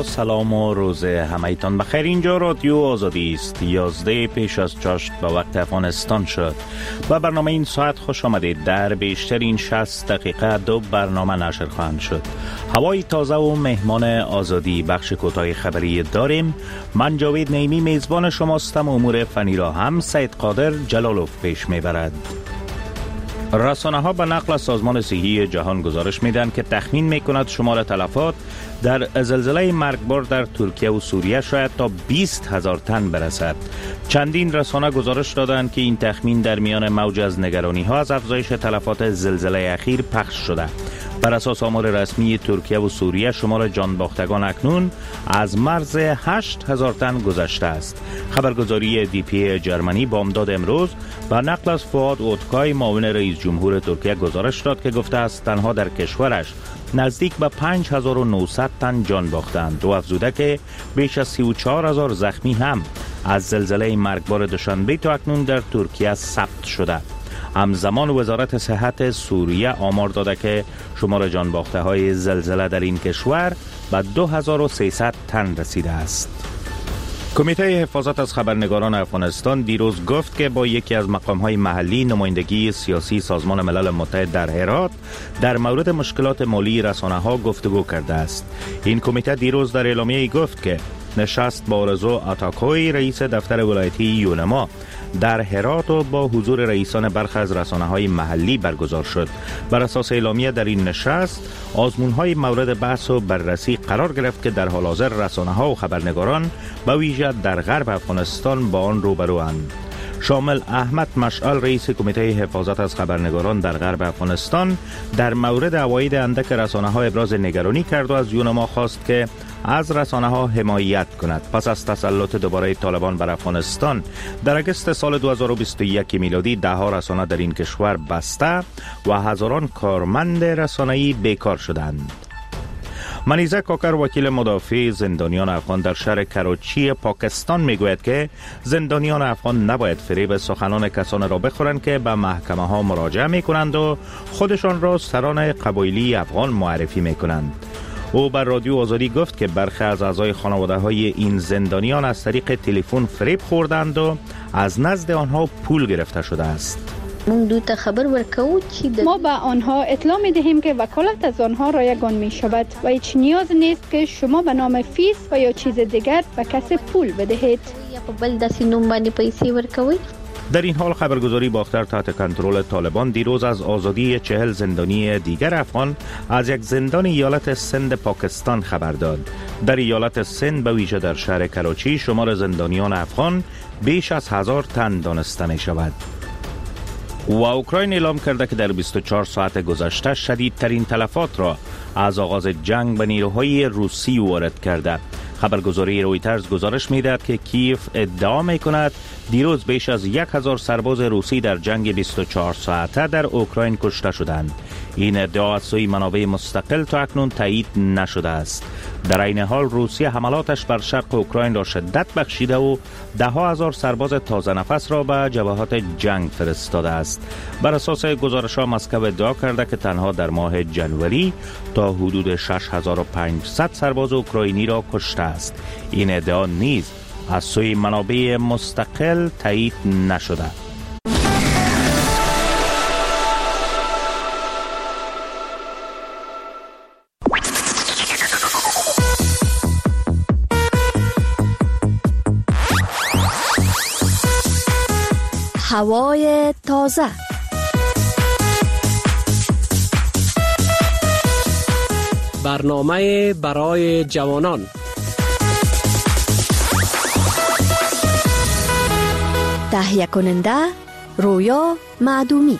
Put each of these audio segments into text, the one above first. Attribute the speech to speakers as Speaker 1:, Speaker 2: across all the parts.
Speaker 1: سلام و روز همایتان بخیر. اینجا رادیو آزادی است. 11 پیش از چاشت به وقت افغانستان شد و برنامه این ساعت خوش آمدید. در بیشترین 60 دقیقه 2 برنامه نشر خواهند شد. هوای تازه و مهمان آزادی بخش کوتاه خبری داریم. من جاوید نعیمی میزبان شماستم. امور فنی را هم سید قادر جلالوف پیش میبرد. رسانه ها به نقل از سازمان صحی جهان گزارش میدن که تخمین میکند شمار تلفات در زلزله مرگبار در ترکیه و سوریه شاید تا 20,000 تن برسد. چندین رسانه گزارش دادند که این تخمین در میان موج از نگرانی ها از افزایش تلفات زلزله اخیر پخش شده. بر اساس آمار رسمی ترکیه و سوریه شمار جان باختگان اکنون از مرز 8,000 تن گذشته است. خبرگزاری DPA جرمنی با امداد امروز و نقل از فؤاد اوتکای معاون رئیس جمهور ترکیه گزارش داد که گفته است تنها در کشورش نزدیک به 5,900 تن جان باختند و افزوده که بیش از 34,000 زخمی هم از زلزله مرگبار دوشنبه تا اکنون در ترکیه ثبت شده. همزمان وزارت صحت سوریه آمار داده که شمار جان باخته های زلزله در این کشور به 2,300 تن رسیده است. کمیته حفاظت از خبرنگاران افغانستان دیروز گفت که با یکی از مقام‌های محلی نمایندگی سیاسی سازمان ملل متحد در هرات در مورد مشکلات مالی رسانه‌ها گفتگو کرده است. این کمیته دیروز در اعلامیه‌ای گفت که نشست با آرزو آتاکوی رئیس دفتر ولایتی یونما در هرات و با حضور رئیسان برخی از رسانه‌های محلی برگزار شد. بر اساس اعلامیه در این نشست آزمون‌های مورد بحث و بررسی قرار گرفت که در حال حاضر رسانه‌ها و خبرنگاران به ویژه در غرب افغانستان با آن روبروند. شامل احمد مشعل رئیس کمیته حفاظت از خبرنگاران در غرب افغانستان در مورد عواید اندک رسانه‌ها ابراز نگرانی کرد و از یونما خواست که از رسانه‌ها حمایت کند. پس از تسلط دوباره طالبان بر افغانستان در اگست سال 2021 میلادی ده‌ها رسانه در این کشور بسته و هزاران کارمند رسانه‌ای بیکار شدند. منیزه کاکر وکیل مدافع زندانیان افغان در شهر کراچی پاکستان میگوید که زندانیان افغان نباید فریب سخنان کسانی را بخورند که به محکمه ها مراجعه میکنند و خودشان را سران قبایلی افغان معرفی میکنند. او بر رادیو آزادی گفت که برخی از اعضای خانواده های این زندانیان از طریق تلفن فریب خوردند و از نزد آنها پول گرفته شده است.
Speaker 2: ما به آنها اطلاع می دهیم که وکالت از آنها رایگان می شود و هیچ نیاز نیست که شما به نام فیس و یا چیز دیگر به کسی پول بدهید.
Speaker 1: در این حال خبرگزاری باختر تحت کنترل طالبان دیروز از آزادی 40 زندانی دیگر افغان از یک زندان ایالت سند پاکستان خبر داد. در ایالت سند به ویژه در شهر کراچی شمار زندانیان افغان بیش از 1000 تن دانسته می شود. و اوکراین اعلام کرده که در 24 ساعت گذشته شدیدترین تلفات را از آغاز جنگ به نیروهای روسی وارد کرده. خبرگزاری رویترز گزارش می‌دهد که کیف ادعا می‌کند دیروز بیش از 1000 سرباز روسی در جنگ 24 ساعته در اوکراین کشته شدند. این ادعا از سوی منابع مستقل تا اکنون تایید نشده است. در این حال روسیه حملاتش بر شرق اوکراین را شدت بخشیده و 10,000 سرباز تازه نفس را به جبهات جنگ فرستاده است. بر اساس گزارش‌ها مسکو ادعا کرده که تنها در ماه جنوری تا حدود 6500 سرباز اوکراینی را کشته است. این ادعا نیز از سوی منابع مستقل تایید نشده.
Speaker 3: هوای تازه.
Speaker 4: برنامه برای جوانان.
Speaker 3: تهیه کننده رویا معدومی.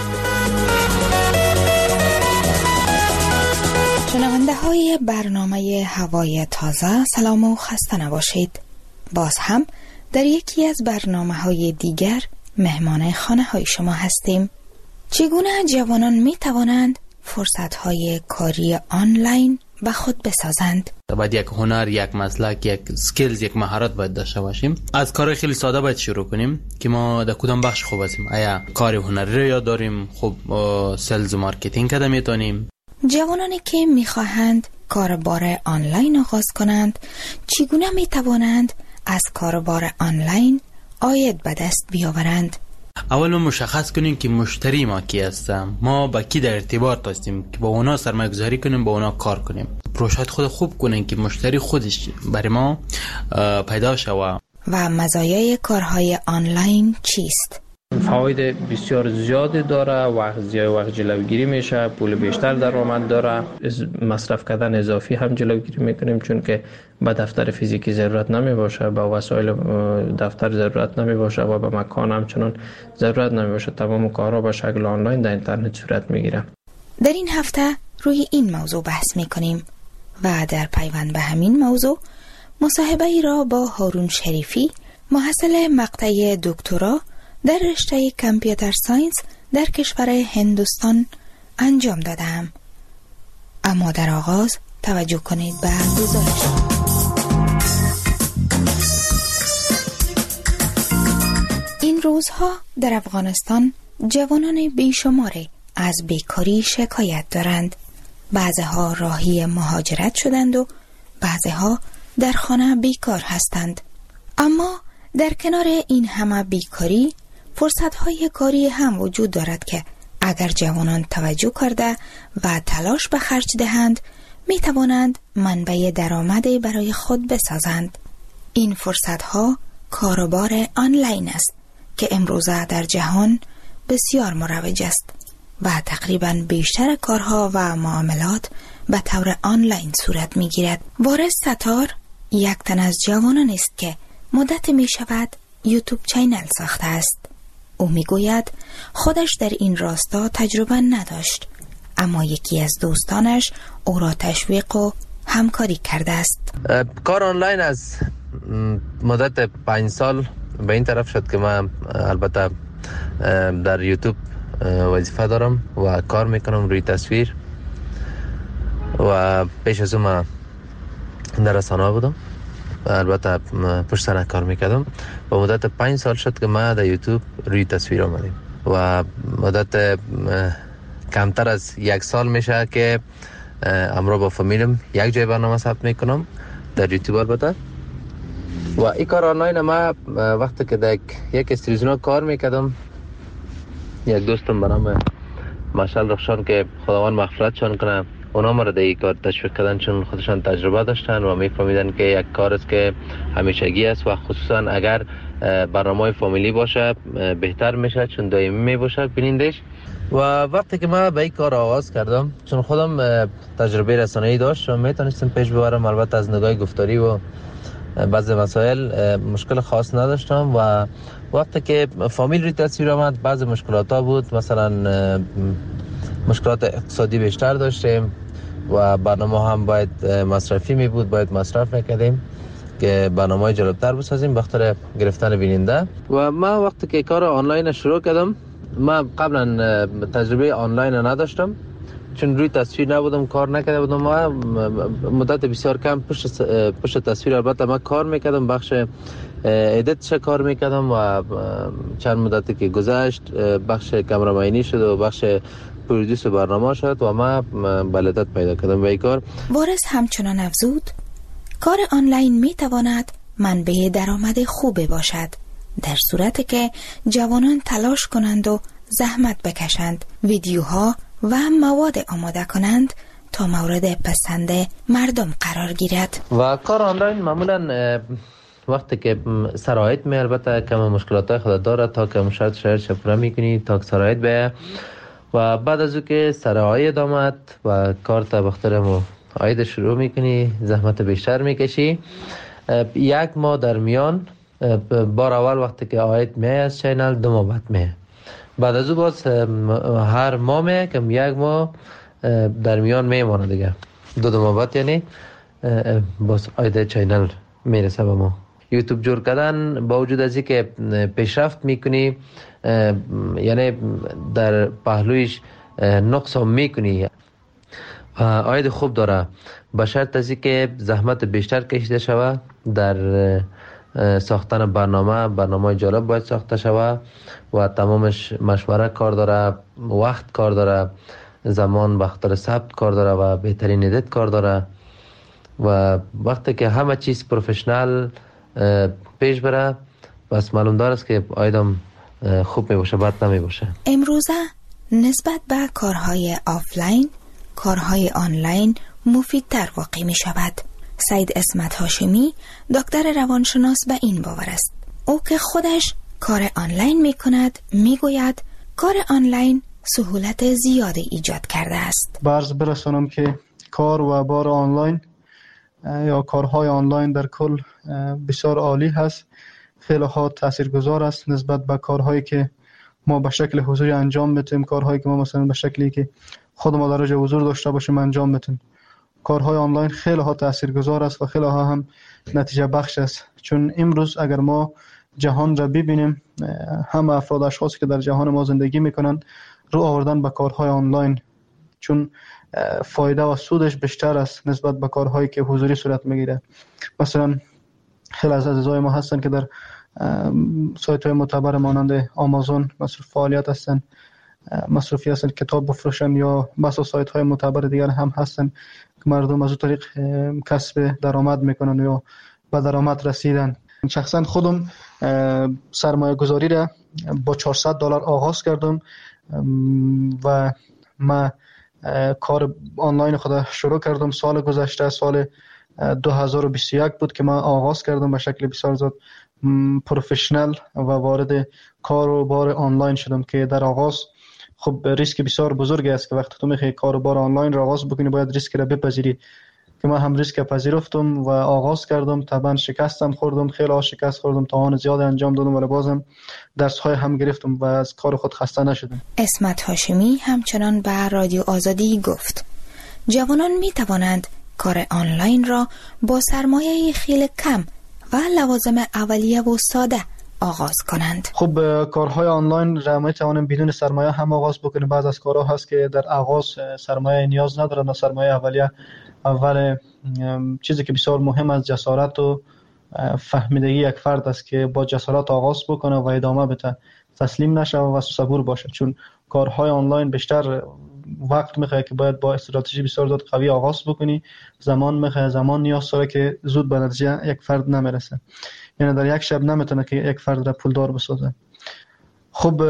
Speaker 5: شنونده های برنامه هوای تازه سلام و خسته نباشید. باز هم در یکی از برنامه های دیگر مهمان خانه های شما هستیم. چگونه جوانان می توانند فرصت های کاری آنلاین به خود بسازند؟
Speaker 6: باید یک هنر، یک مسلک، یک سکیلز، یک مهارت باید داشته باشیم. از کار خیلی ساده باید شروع کنیم که ما در کدام بخش خوب هستیم. آیا کار هنری رو یاد داریم؟ خب سلز و مارکتینگ کده میتونیم.
Speaker 5: جوانانی که میخواهند کاربار آنلاین آغاز کنند، چگونه می توانند از کاربار آنلاین عاید به دست بیاورند؟
Speaker 6: اول ما مشخص کنیم که مشتری ما کی هستم، ما با کی در ارتباط هستیم که با اونا سرمایه گذاری کنیم، با اونا کار کنیم. پروژه خود خوب کنیم که مشتری خودش برای ما پیدا شوه.
Speaker 5: و مزایای کارهای آنلاین چیست؟
Speaker 7: فواید بسیار زیادی داره، وقت جلوگیری میشه، پول بیشتر درآمد داره، مصرف کردن اضافی هم جلوگیری میکنیم چون که به دفتر فیزیکی ضرورت نمی باشه، به وسایل دفتر ضرورت نمی باشه و به مکان همچنان ضرورت نمی باشه. تمام کارها به شکل آنلاین در اینترنت صورت میگیره. در این هفته روی این موضوع بحث میکنیم و در پیوند به همین موضوع مصاحبه ای را با هارون شریفی، محصل مقطع دکترا در رشته کامپیوتر ساینس در کشور هندوستان انجام دادم. اما در آغاز توجه کنید به گزارش. این روزها در افغانستان جوانان بیشماری از بیکاری شکایت دارند. بعضها راهی مهاجرت شدند و بعضها در خانه بیکار هستند. اما در کنار این همه بیکاری فرصت‌های کاری هم وجود دارد که اگر جوانان توجه کرده و تلاش به خرج دهند می توانند منبع درآمدی برای خود بسازند. این فرصت‌ها کاروبار آنلاین است که امروزه در جهان بسیار مروج است و تقریباً بیشتر کارها و معاملات به طور آنلاین صورت می گیرد. وارث ستار یک تن از جوانان است که مدت می شود یوتیوب چینل ساخته است. او می گوید خودش در این راستا تجربه نداشت، اما یکی از دوستانش او را تشویق و همکاری کرده است.
Speaker 8: کار آنلاین از مدت 5 سال به این طرف شد که من البته در یوتیوب وظیفه دارم و کار میکنم روی تصویر و پیش از اون من در رسانه بودم و البته پشت سر کار میکردم و مدت 5 سال شد که من در یوتیوب روی تصویر آمدیم و مدت کمتر از 1 سال میشه که امروز با فامیلم یک جای برنامه ثبت میکنم در یوتیوب. البته و این کار آنلاین ما وقتی که در یک استریزیون کار میکردم، یک دوستم به نام مشعل رخشان که خداوند مغفرتشان کنه، اونا ما را در این کار تشویق کردن چون خودشان تجربه داشتن و میفهمیدن که یک کار است که همیشگی است و خصوصا اگر برنامه فامیلی باشه بهتر میشه چون دائمی میباشه بینندش. و وقتی که من به این کار آغاز کردم چون خودم تجربه رسانه‌ای داشتم میتونستم پیش ببرم، البته از نگاه گفتاری و بعضی مسائل مشکل خاص نداشتم و وقتی که فامیل روی تصویر آمد بعضی مشکلات ها بود، مثلا مشکلات اقتصادی بیشتر داشتیم و برنامه هم باید مصرفی می بود، باید مصرف میکردیم که برنامه جالبتر بسازیم بخاطر گرفتن بیننده. و من وقتی که کار آنلاین شروع کردم، من قبلا تجربه آنلاین نداشتم چون روی تصویر نبودم، کار نکرده بودم. ما مدت بسیار کم پشت تصویر البته من کار میکردم، بخش ادیتش کار میکردم و چند مدتی که گذشت بخش کامرامانی شد و بخش پرودوس برنامه شد و من بلدت پیدا کردم به این کار.
Speaker 5: وارث همچنان افزود کار آنلاین میتواند منبع درآمد خوبی باشد در صورتی که جوانان تلاش کنند و زحمت بکشند، ویدیوها و مواد آماده کنند تا مورد پسند مردم قرار گیرد.
Speaker 8: و کار آنلاین معمولا وقتی که سرایت می البته کم مشکلات خود داره تا که شرط شپره میکنی تا سرایت به و بعد از او که سرایت آمد و کار تا بختر عاید شروع میکنی، زحمت بیشتر میکشی. 1 ماه در میان بار اول وقتی که عاید می از چینل 2 ماه بعد می، بعد از او باز هر ماه می کم 1 ماه در میان میمانه دیگه 2 ماه بعد یعنی باز عاید چینل میرسه به ما. یوتیوب جور کردن با وجود از اینکه پیشرفت میکنی یعنی در پهلویش نقص هم میکنی، عاید خوب داره به شرط از اینکه زحمت بیشتر کشیده شوه در ساختن برنامه جالب باید ساخته شوه و تمامش مشوره کار داره، وقت کار داره، زمان بخاطر ثبت کار داره و بهترین ادیت کار داره و وقتی که همه چیز پروفشنال پیش بره بس معلوم دار است که آیدم خوب می باشه، بد نمی باشه.
Speaker 5: امروزه نسبت به کارهای آفلاین کارهای آنلاین مفیدتر واقع می شود. سید اسمت هاشمی دکتر روانشناس به این باور است. او که خودش کار آنلاین می کند می گوید کار آنلاین سهولت زیادی ایجاد کرده است.
Speaker 9: برز برسانم که کار و بار آنلاین یا کارهای آنلاین در کل بسیار عالی هست، خیلی ها تاثیرگذار است نسبت به کارهایی که ما به شکل حضوری انجام میتیم، کارهایی که ما مثلا به شکلی که خود ما درجه حضور داشته باشیم انجام میتیم. کارهای آنلاین خیلی ها تاثیرگذار است و خیلی ها هم نتیجه بخش است، چون امروز اگر ما جهان را ببینیم همه افراد اشخاصی که در جهان ما زندگی میکنن رو آوردن به کارهای آنلاین، چون فایده و سودش بیشتر است نسبت به کارهایی که حضوری صورت میگیره. مثلا خیلی از عزیزای ما هستن که در سایت های معتبر مانند آمازون مصروف فعالیت هستن، مصروفی هستن، کتاب بفروشن یا بسا سایت های معتبر دیگر هم هستن که مردم از اون طریق کسب درآمد میکنن یا به درآمد رسیدن. شخصا خودم سرمایه گذاری را با $400 آغاز کردم و من کار آنلاین خود شروع کردم. سال گذشته سال 2021 بود که من آغاز کردم، به شکل بسیار زیاد پروفشنال و وارد کار و بار آنلاین شدم که در آغاز خب ریسک بسیار بزرگی است که وقتی تو میخوای کار و بار آنلاین را آغاز بکنی باید ریسک را بپذیری، که من هم ریسک پذیرفتم و آغاز کردم. طبعا شکستم خوردم، خیلی شکست خوردم، توان زیاد انجام دادم ولی بازم درس های هم گرفتم و از کار خود خسته نشدم.
Speaker 5: اسمت هاشمی همچنان به رادیو آزادی گفت جوانان می توانند کار آنلاین را با سرمایه خیلی کم و لوازم اولیه و ساده آغاز کنند.
Speaker 9: خب کارهای آنلاین را می توانیم بدون سرمایه هم آغاز بکنیم. بعض از کارها هست که در آغاز سرمایه نیاز ندارن و سرمایه اولیه اول چیزی که بسیار مهم است جسارت و فهمیدگی یک فرد است که با جسارت آغاز بکنه و ادامه بده، تسلیم نشه و صبور باشه، چون کارهای آنلاین بیشتر وقت میخواد که باید با استراتژی بسیار زیاد قوی آغاز بکنی، زمان میخواد، زمان نیاز داره که زود به نتیجه یک فرد نمیرسه، یعنی در یک شب نمیتونه که یک فرد را پولدار بسازه. خب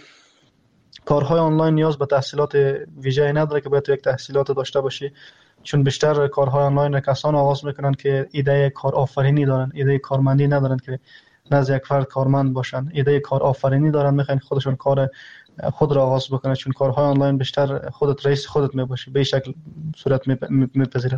Speaker 9: کارهای آنلاین نیاز به تحصیلات ویژه‌ای نداره که باید یک تحصیلات داشته باشی، چون بیشتر کارهای آنلاین کسان آغاز میکنن که ایده کار آفرینی دارن، ایده کارمندی ندارن که نزد یک فرد کارمند باشن، ایده کار آفرینی دارن، میخوان خودشون کار خود را آغاز بکنن، چون کارهای آنلاین بیشتر خودت رئیس خودت میباشی، به شکل صورت میپذیره.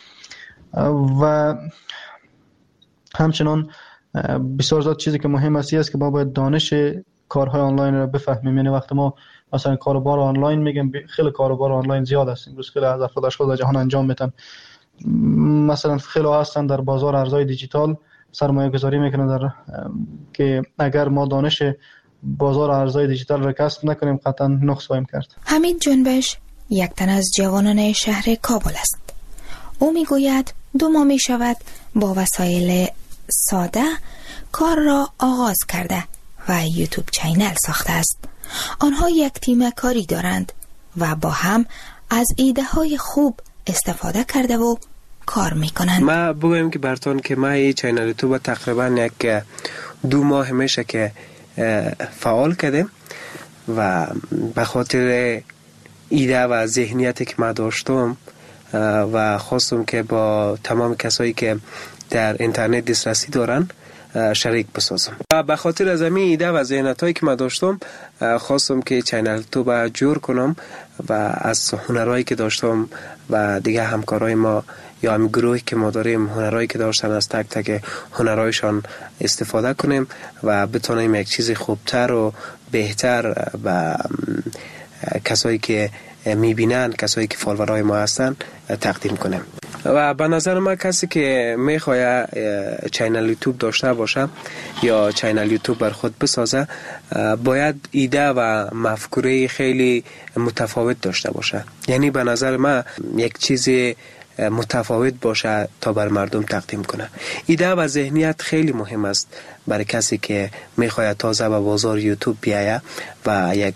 Speaker 9: و همچنان بسیار زیاد چیزی که مهم است که ما باید دانش کارهای آنلاین را بفهمیم. یعنی وقتی ما مثلا کاروبار آنلاین میگم، خیلی کاروبار آنلاین زیاد است امروز، خیلی از افراد اشخاص در جهان انجام میدن. مثلا خیلی هستن در بازار ارزهای دیجیتال سرمایه گذاری میکنن در که اگر ما دانش بازار ارزهای دیجیتال را کسب نکنیم قطعا نقص خواهیم کرد.
Speaker 5: حمید جنبش یک تن از جوانان شهر کابل است. او میگوید 2 ماه می شود با وسایل ساده کار را آغاز کرده و یوتیوب چینل ساخته است. آنها یک تیم کاری دارند و با هم از ایده های خوب استفاده کرده و کار میکنند.
Speaker 4: ما بگویم که براتون که ما این چینل یوتیوب تقریبا یک 2 ماه میشه که فعال کردیم و به خاطر ایده و ذهنیتی که ما داشتم و خواستم که با تمام کسایی که در اینترنت دسترسی دارن شریک بسازم. و به خاطر از همین ایده و ذهنیتایی که من داشتم خواستم که چینل یوتیوب جور کنم و از هنرهایی که داشتم و دیگه همکارای ما یا هم گروهی که ما داریم هنرهایی که داشتن از تک تک هنرهایشان استفاده کنیم و بتونیم یک چیز خوبتر و بهتر و کسایی که میبینن، کسایی که فالوورای ما هستن تقدیم کنیم. و به نظر من کسی که میخواه چینل یوتیوب داشته باشه یا چینل یوتیوب بر خود بسازه باید ایده و مفکوره خیلی متفاوت داشته باشه. یعنی به نظر من یک چیز متفاوت باشه تا بر مردم تقدیم کنه. ایده و ذهنیت خیلی مهم است برای کسی که میخواد تازه به بازار یوتیوب بیایه و یک